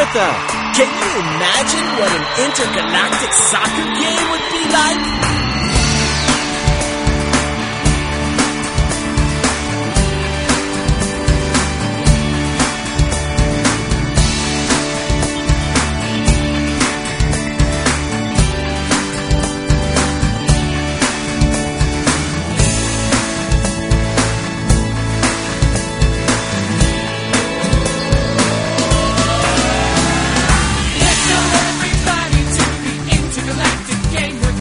Samantha, can you imagine what an intergalactic soccer game would be?